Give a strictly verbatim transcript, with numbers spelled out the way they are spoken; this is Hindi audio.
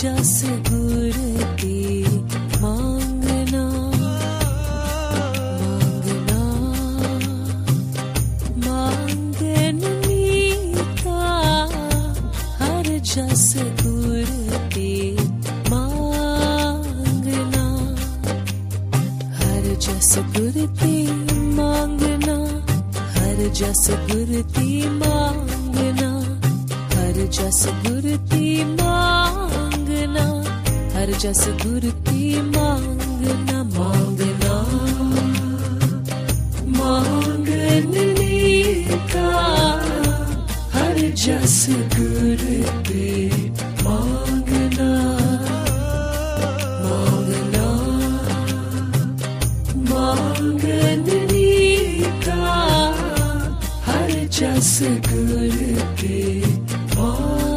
जस गुर ते मांगना मांगना मांगन मीठा हर जस गुर ते मांगना हर जस गुर ते मांगना हर जस गुर ते मांगना हर जस गुर ते मांगना हर जस गुर ते मांगना मांगना मांगन मीठा हर जस गुर ते मांगना मांगना मांगन मीठा हर जस गुर ते मांगना